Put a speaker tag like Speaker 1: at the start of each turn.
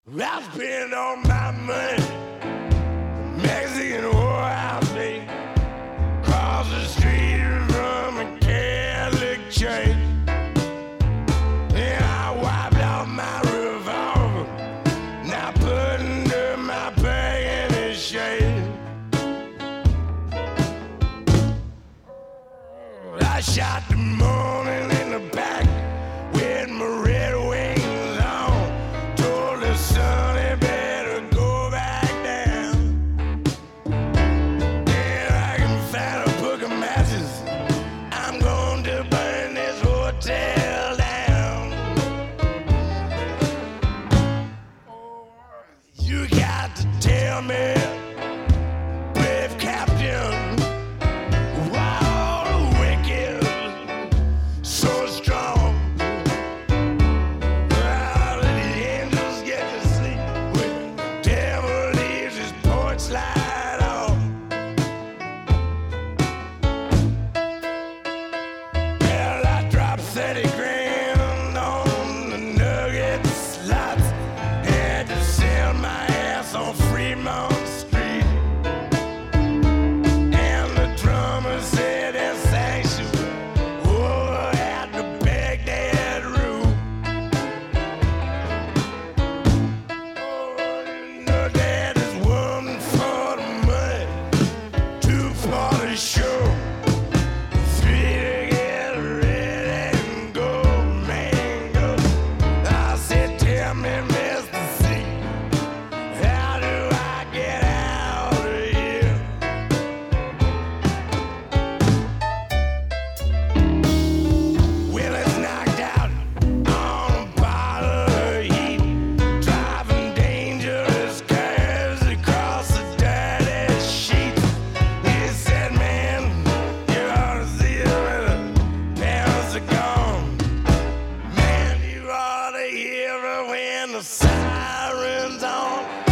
Speaker 1: I spend all my money, Mexican whorehouse, baby. Cross the street from a Catholic church. And I wiped out my revolver, now put under my bag in his shade. I shot the morning in the back with my red wings on. Told the sun he better go back down. If I can find a book of matches, I'm going to burn this hotel down. You got to tell me, brave captain, why all the wicked so strong? How do the angels get to sleep when the devil leaves his porch light on? Well, I dropped 30 grand on the nugget slots. Had to sell my ass on Fremont Street. And the drummer said that sanctuary over at the Baghdad room. Oh, you know that is one for the money, two for the show, three to get ready and go, mango. I said, tell me, Mr. C, how do I get out of here? Well, it's knocked out on a bottle of heat, driving dangerous curves across the dirty sheets. He said, man, you ought to see it when the parents are gone. Man, you ought to hear it when the siren's on.